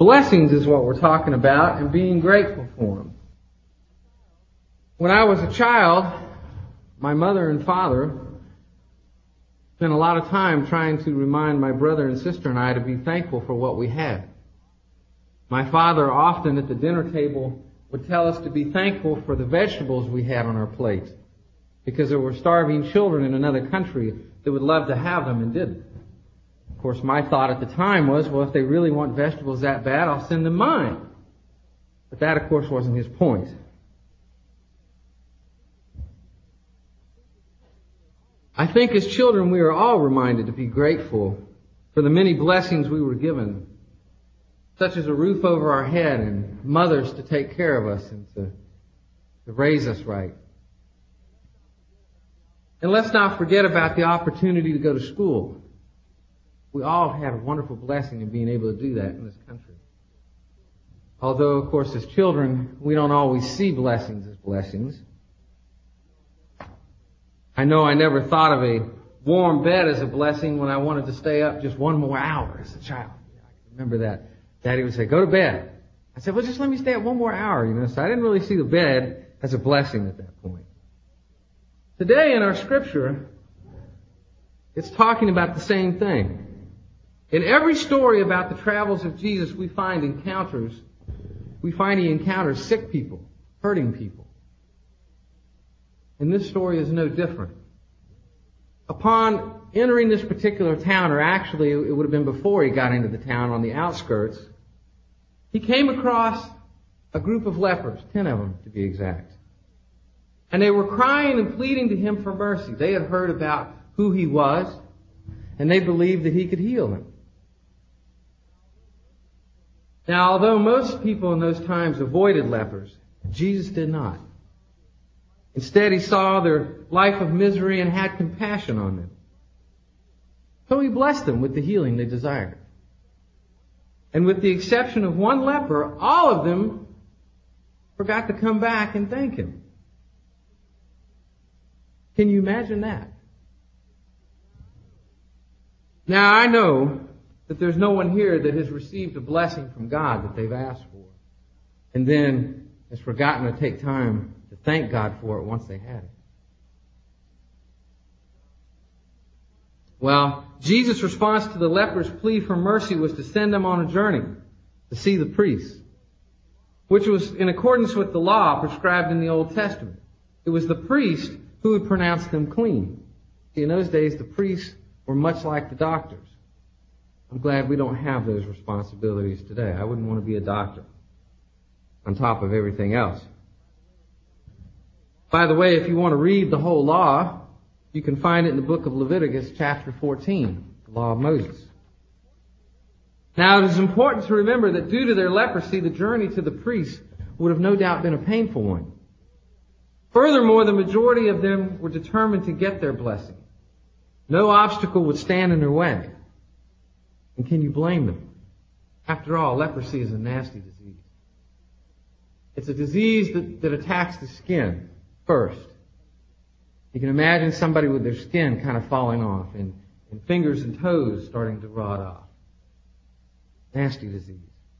Blessings is what we're talking about, and being grateful for them. When I was a child, my mother and father spent a lot of time trying to remind my brother and sister and I to be thankful for what we had. My father often at the dinner table would tell us to be thankful for the vegetables we had on our plate, because there were starving children in another country that would love to have them and didn't. Of course, my thought at the time was, well, if they really want vegetables that bad, I'll send them mine. But that, of course, wasn't his point. I think as children we are all reminded to be grateful for the many blessings we were given, such as a roof over our head and mothers to take care of us and to raise us right. And let's not forget about the opportunity to go to school. We all had a wonderful blessing in being able to do that in this country. Although, of course, as children, we don't always see blessings as blessings. I know I never thought of a warm bed as a blessing when I wanted to stay up just one more hour as a child. I can remember that. Daddy would say, go to bed. I said, well, just let me stay up one more hour, So I didn't really see the bed as a blessing at that point. Today in our scripture, it's talking about the same thing. In every story about the travels of Jesus, we find he encounters sick people, hurting people. And this story is no different. Upon entering this particular town, or actually it would have been before he got into the town on the outskirts, he came across a group of lepers, 10 of them to be exact. And they were crying and pleading to him for mercy. They had heard about who he was, and they believed that he could heal them. Now, although most people in those times avoided lepers, Jesus did not. Instead, he saw their life of misery and had compassion on them. So he blessed them with the healing they desired. And with the exception of one leper, all of them forgot to come back and thank him. Can you imagine that? Now, I know that there's no one here that has received a blessing from God that they've asked for, and then has forgotten to take time to thank God for it once they had it. Well, Jesus' response to the leper's plea for mercy was to send them on a journey to see the priest, which was in accordance with the law prescribed in the Old Testament. It was the priest who would pronounce them clean. See, in those days, the priests were much like the doctors. I'm glad we don't have those responsibilities today. I wouldn't want to be a doctor on top of everything else. By the way, if you want to read the whole law, you can find it in the book of Leviticus, chapter 14, the law of Moses. Now, it is important to remember that due to their leprosy, the journey to the priest would have no doubt been a painful one. Furthermore, the majority of them were determined to get their blessing. No obstacle would stand in their way. And can you blame them? After all, leprosy is a nasty disease. It's a disease that attacks the skin first. You can imagine somebody with their skin kind of falling off and fingers and toes starting to rot off. Nasty disease.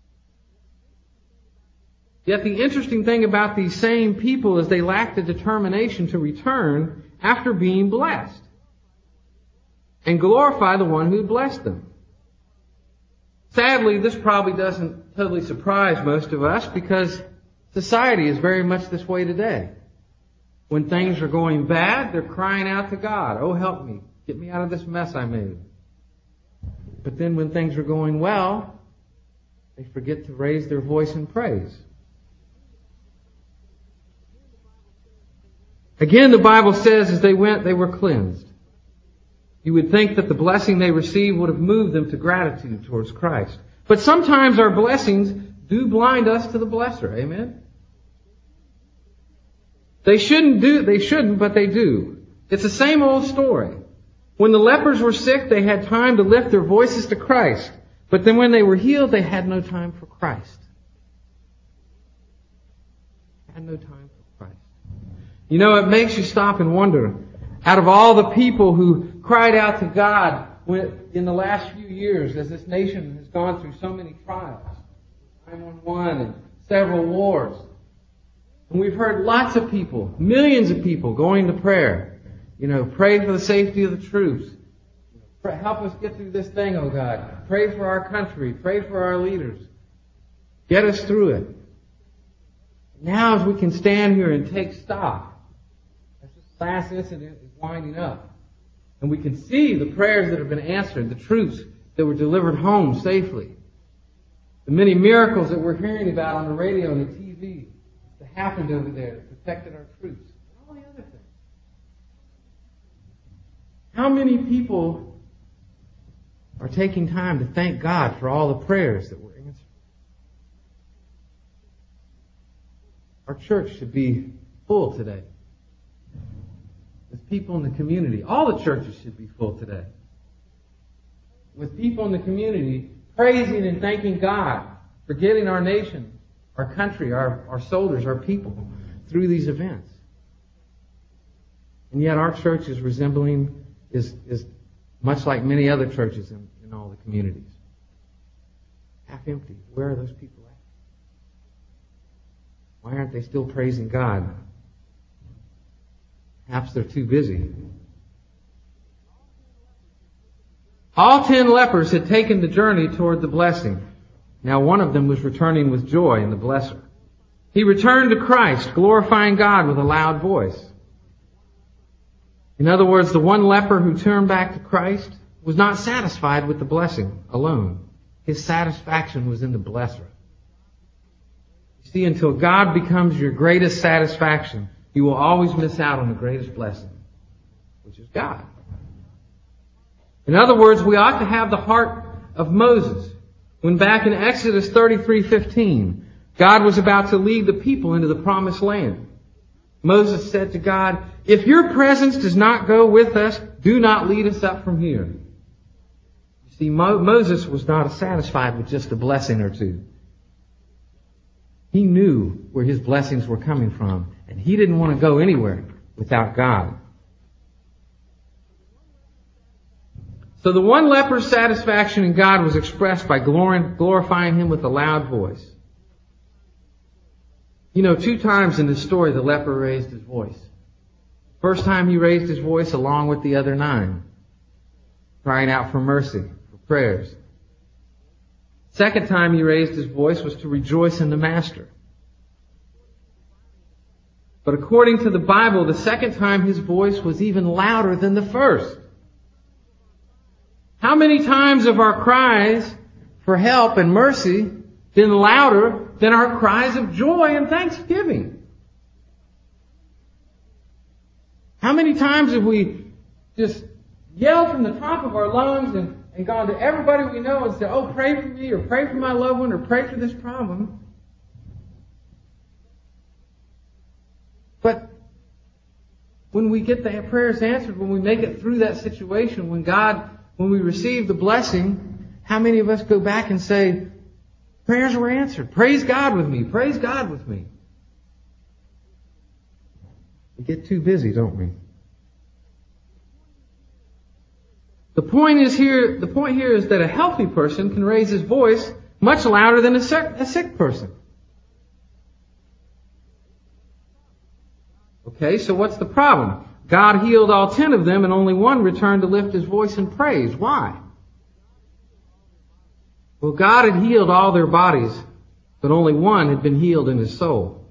Yet the interesting thing about these same people is they lacked the determination to return after being blessed and glorify the one who had blessed them. Sadly, this probably doesn't totally surprise most of us because society is very much this way today. When things are going bad, they're crying out to God, oh, help me, get me out of this mess I made. But then when things are going well, they forget to raise their voice in praise. Again, the Bible says as they went, they were cleansed. You would think that the blessing they received would have moved them to gratitude towards Christ. But sometimes our blessings do blind us to the blesser. Amen? They shouldn't, but they do. It's the same old story. When the lepers were sick, they had time to lift their voices to Christ. But then when they were healed, they had no time for Christ. Had no time for Christ. You know, it makes you stop and wonder, out of all the people who cried out to God in the last few years as this nation has gone through so many trials, 911 and several wars. And we've heard lots of people, millions of people going to prayer. Pray for the safety of the troops. Help us get through this thing, oh God. Pray for our country. Pray for our leaders. Get us through it. Now as we can stand here and take stock, as this last incident is winding up, and we can see the prayers that have been answered, the troops that were delivered home safely, the many miracles that we're hearing about on the radio and the TV that happened over there that protected our troops, and all the other things. How many people are taking time to thank God for all the prayers that were answered? Our church should be full today with people in the community. All the churches should be full today with people in the community praising and thanking God for getting our nation, our country, our soldiers, our people through these events. And yet our church is is much like many other churches in all the communities. Half empty. Where are those people at? Why aren't they still praising God? Perhaps they're too busy. All 10 lepers had taken the journey toward the blessing. Now one of them was returning with joy in the blesser. He returned to Christ, glorifying God with a loud voice. In other words, the one leper who turned back to Christ was not satisfied with the blessing alone. His satisfaction was in the blesser. You see, until God becomes your greatest satisfaction, you will always miss out on the greatest blessing, which is God. In other words, we ought to have the heart of Moses, when back in Exodus 33:15, God was about to lead the people into the promised land. Moses said to God, "If your presence does not go with us, do not lead us up from here." You see, Moses was not satisfied with just a blessing or two. He knew where his blessings were coming from, and he didn't want to go anywhere without God. So the one leper's satisfaction in God was expressed by glorifying Him with a loud voice. 2 times in this story the leper raised his voice. First time he raised his voice along with the other 9, crying out for mercy, for prayers. Second time he raised his voice was to rejoice in the Master. But according to the Bible, the second time his voice was even louder than the first. How many times have our cries for help and mercy been louder than our cries of joy and thanksgiving? How many times have we just yelled from the top of our lungs and gone to everybody we know and said, "Oh, pray for me," or "Pray for my loved one," or "Pray for this problem"? But when we get the prayers answered, when we make it through that situation, when we receive the blessing, how many of us go back and say, "Prayers were answered. Praise God with me. Praise God with me"? We get too busy, don't we? The point here is that a healthy person can raise his voice much louder than a sick person. Okay, so what's the problem? God healed all 10 of them and only one returned to lift his voice in praise. Why? Well, God had healed all their bodies, but only one had been healed in his soul.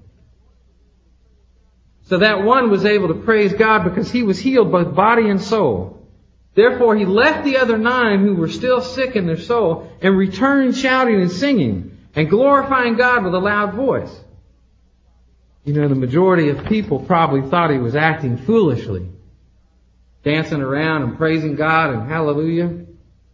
So that one was able to praise God because he was healed both body and soul. Therefore, he left the other 9 who were still sick in their soul and returned shouting and singing and glorifying God with a loud voice. The majority of people probably thought he was acting foolishly, dancing around and praising God and hallelujah.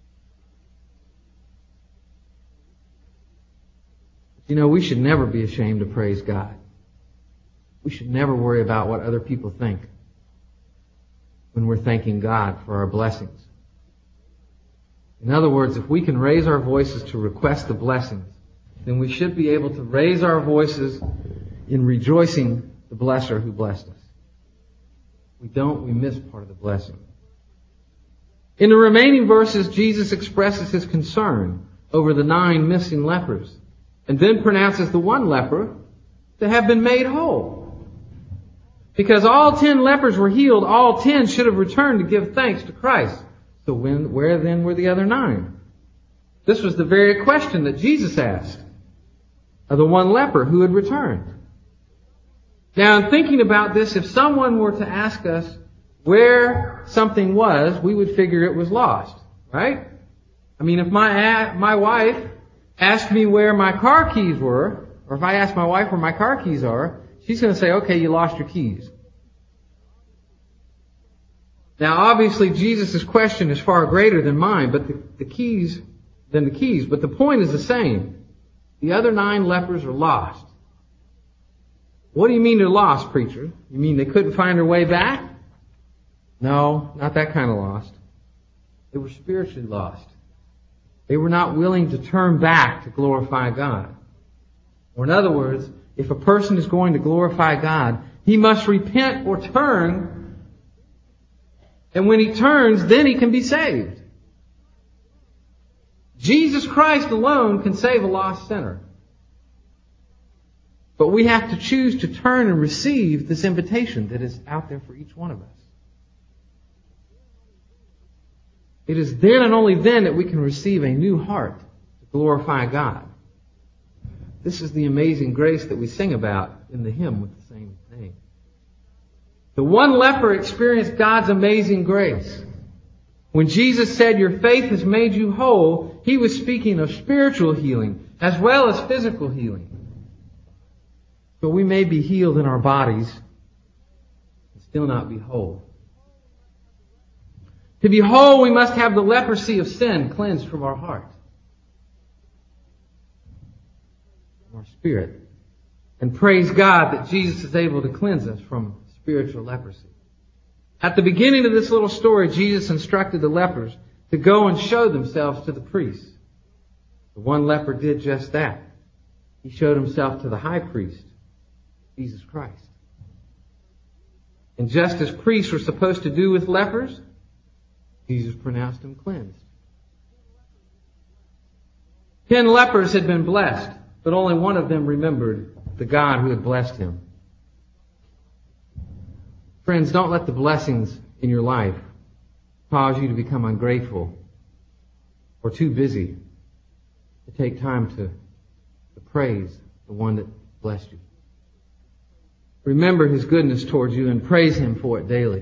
We should never be ashamed to praise God. We should never worry about what other people think when we're thanking God for our blessings. In other words, if we can raise our voices to request the blessings, then we should be able to raise our voices in rejoicing the blesser who blessed us. We don't, we miss part of the blessing. In the remaining verses, Jesus expresses his concern over the 9 missing lepers and then pronounces the one leper to have been made whole. Because all 10 lepers were healed, all 10 should have returned to give thanks to Christ. So where then were the other 9? This was the very question that Jesus asked of the one leper who had returned. Now, in thinking about this, if someone were to ask us where something was, we would figure it was lost, right? I mean, if my wife asked me where my car keys were, or if I ask my wife where my car keys are, she's going to say, okay, you lost your keys. Now, obviously, Jesus' question is far greater than mine, but the keys, but the point is the same. The other 9 lepers are lost. What do you mean they're lost, preacher? You mean they couldn't find their way back? No, not that kind of lost. They were spiritually lost. They were not willing to turn back to glorify God. Or in other words, if a person is going to glorify God, he must repent or turn. And when he turns, then he can be saved. Jesus Christ alone can save a lost sinner. But we have to choose to turn and receive this invitation that is out there for each one of us. It is then and only then that we can receive a new heart to glorify God. This is the amazing grace that we sing about in the hymn with the same name. The one leper experienced God's amazing grace. When Jesus said, "Your faith has made you whole," he was speaking of spiritual healing as well as physical healing. But we may be healed in our bodies and still not be whole. To be whole, we must have the leprosy of sin cleansed from our heart, from our spirit. And praise God that Jesus is able to cleanse us from spiritual leprosy. At the beginning of this little story, Jesus instructed the lepers to go and show themselves to the priests. The one leper did just that. He showed himself to the high priest, Jesus Christ. And just as priests were supposed to do with lepers, Jesus pronounced him cleansed. 10 lepers had been blessed, but only one of them remembered the God who had blessed him. Friends, don't let the blessings in your life cause you to become ungrateful or too busy to take time to praise the one that blessed you. Remember his goodness towards you and praise him for it daily.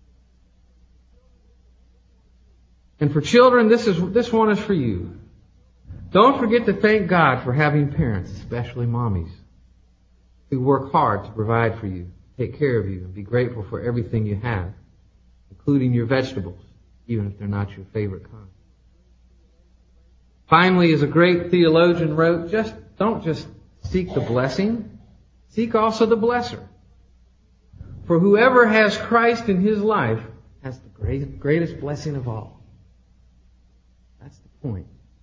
And for children, this one is for you. Don't forget to thank God for having parents, especially mommies, who work hard to provide for you, take care of you, and be grateful for everything you have, including your vegetables, even if they're not your favorite kind. Finally, as a great theologian wrote, don't just seek the blessing, seek also the blesser. For whoever has Christ in his life has the greatest blessing of all. That's the point.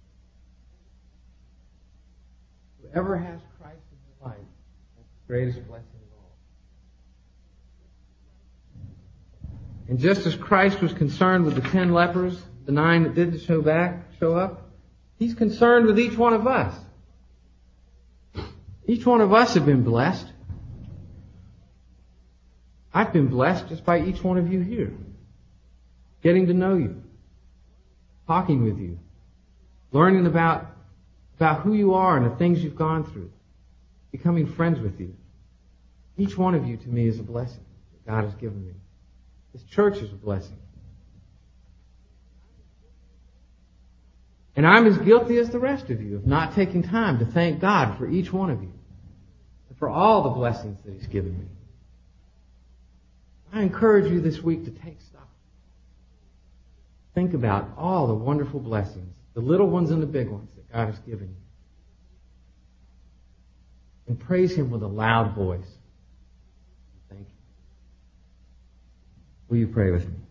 Whoever has Christ in his life has the greatest blessing of all. And just as Christ was concerned with the 10 lepers, the 9 that didn't show up, he's concerned with each one of us. Each one of us have been blessed. I've been blessed just by each one of you here. Getting to know you. Talking with you. Learning about who you are and the things you've gone through. Becoming friends with you. Each one of you to me is a blessing that God has given me. This church is a blessing. And I'm as guilty as the rest of you of not taking time to thank God for each one of you. And for all the blessings that he's given me. I encourage you this week to take stock. Think about all the wonderful blessings, the little ones and the big ones that God has given you. And praise him with a loud voice. Thank you. Will you pray with me?